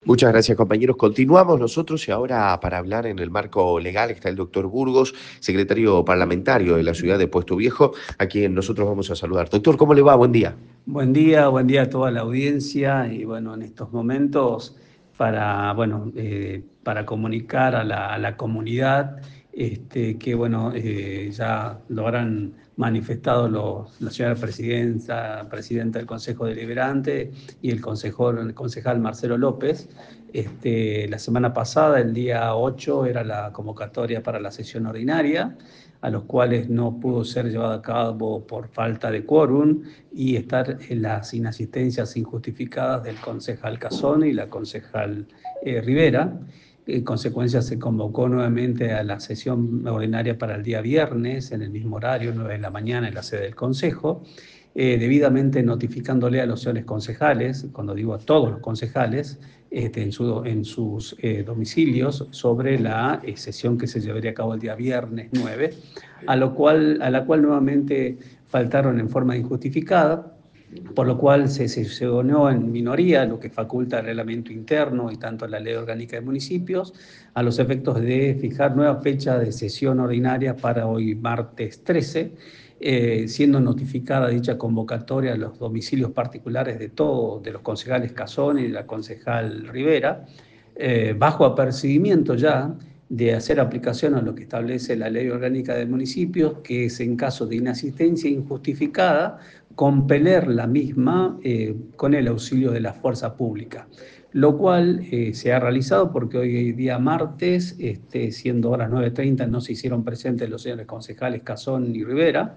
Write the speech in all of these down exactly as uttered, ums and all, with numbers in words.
Muchas gracias, compañeros. Continuamos nosotros y ahora para hablar en el marco legal está el doctor Burgos, secretario parlamentario de la ciudad de Puesto Viejo, a quien nosotros vamos a saludar. Doctor, ¿cómo le va? Buen día. Buen día, buen día a toda la audiencia y bueno, en estos momentos para, bueno, eh, para comunicar a la, a la comunidad este, que bueno, eh, ya lo habrán manifestado los, la señora presidenta, presidenta del Consejo Deliberante y el, consejor, el concejal Marcelo López. Este, la semana pasada, el día ocho, era la convocatoria para la sesión ordinaria, a los cuales no pudo ser llevada a cabo por falta de quórum y estar en las inasistencias injustificadas del concejal Casone y la concejal eh, Rivera. En consecuencia, se convocó nuevamente a la sesión ordinaria para el día viernes, en el mismo horario, nueve de la mañana, en la sede del Consejo, eh, debidamente notificándole a los señores concejales, cuando digo a todos los concejales, este, en, su, en, sus eh, domicilios, sobre la eh, sesión que se llevaría a cabo el día viernes nueve, a, lo cual, a la cual nuevamente faltaron en forma injustificada, por lo cual se sesionó en minoría, lo que faculta el reglamento interno y tanto la ley orgánica de municipios, a los efectos de fijar nueva fecha de sesión ordinaria para hoy martes trece, eh, siendo notificada dicha convocatoria a los domicilios particulares de todos, de los concejales Casone y de la concejal Rivera, eh, bajo apercibimiento ya de hacer aplicación a lo que establece la ley orgánica de municipios, que es en caso de inasistencia injustificada, compeler la misma eh, con el auxilio de la fuerza pública, lo cual eh, se ha realizado porque hoy día martes, este, siendo horas nueve treinta, no se hicieron presentes los señores concejales Casón y Rivera,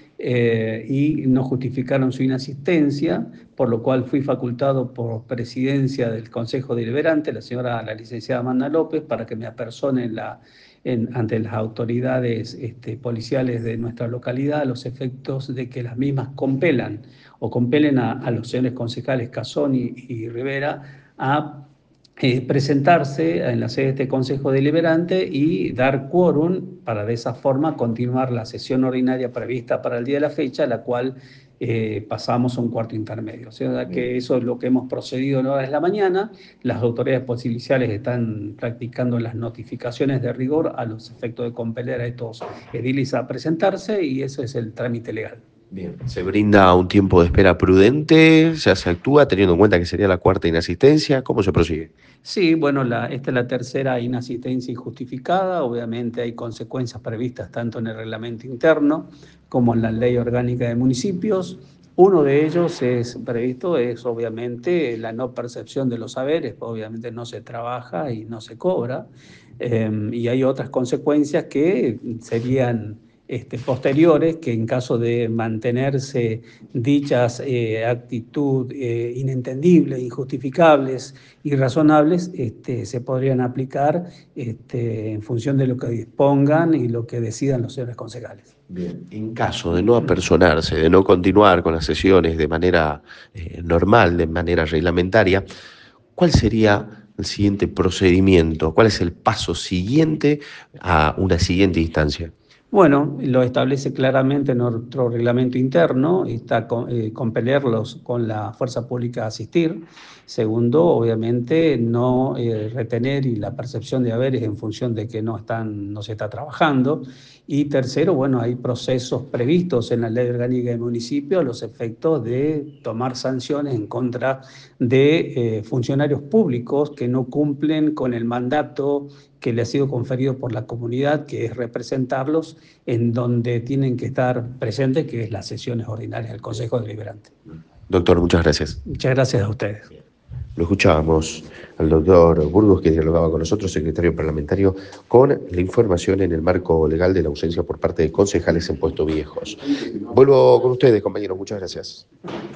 eh, y no justificaron su inasistencia, por lo cual fui facultado por presidencia del Consejo Deliberante, la señora, la licenciada Amanda López, para que me apersone en la, en, ante las autoridades este, policiales de nuestra localidad a los efectos de que las mismas compelan o compelen a, a los señores concejales Casón y, y Rivera a Eh, presentarse en la sede de este Consejo Deliberante y dar quórum para de esa forma continuar la sesión ordinaria prevista para el día de la fecha, la cual eh, pasamos a un cuarto intermedio. O sea que eso es lo que hemos procedido en horas de la mañana. Las autoridades policiales están practicando las notificaciones de rigor a los efectos de compeler a estos ediles a presentarse y eso es el trámite legal. Bien. ¿Se brinda un tiempo de espera prudente? ¿Ya se actúa teniendo en cuenta que sería la cuarta inasistencia? ¿Cómo se prosigue? Sí, bueno, la, esta es la tercera inasistencia injustificada. Obviamente hay consecuencias previstas tanto en el reglamento interno como en la ley orgánica de municipios. Uno de ellos es previsto, es obviamente la no percepción de los saberes, obviamente no se trabaja y no se cobra. Eh, y hay otras consecuencias que serían Este, posteriores, que en caso de mantenerse dichas eh, actitud eh, inentendibles, injustificables, irrazonables, este, se podrían aplicar este, en función de lo que dispongan y lo que decidan los señores concejales. Bien. En caso de no apersonarse, de no continuar con las sesiones de manera eh, normal, de manera reglamentaria, ¿cuál sería el siguiente procedimiento? ¿Cuál es el paso siguiente a una siguiente instancia? Bueno, lo establece claramente nuestro reglamento interno, está con, eh, compelerlos con la fuerza pública a asistir. Segundo, obviamente, no eh, retener y la percepción de haberes en función de que no, están, no se está trabajando. Y tercero, bueno, hay procesos previstos en la ley orgánica del municipio a los efectos de tomar sanciones en contra de eh, funcionarios públicos que no cumplen con el mandato que le ha sido conferido por la comunidad, que es representarlos en donde tienen que estar presentes, que es las sesiones ordinarias del Consejo Deliberante. Doctor, muchas gracias. Muchas gracias a ustedes. Lo escuchábamos al doctor Burgos, que dialogaba con nosotros, secretario parlamentario, con la información en el marco legal de la ausencia por parte de concejales en Puestos Viejos. Vuelvo con ustedes, compañeros. Muchas gracias.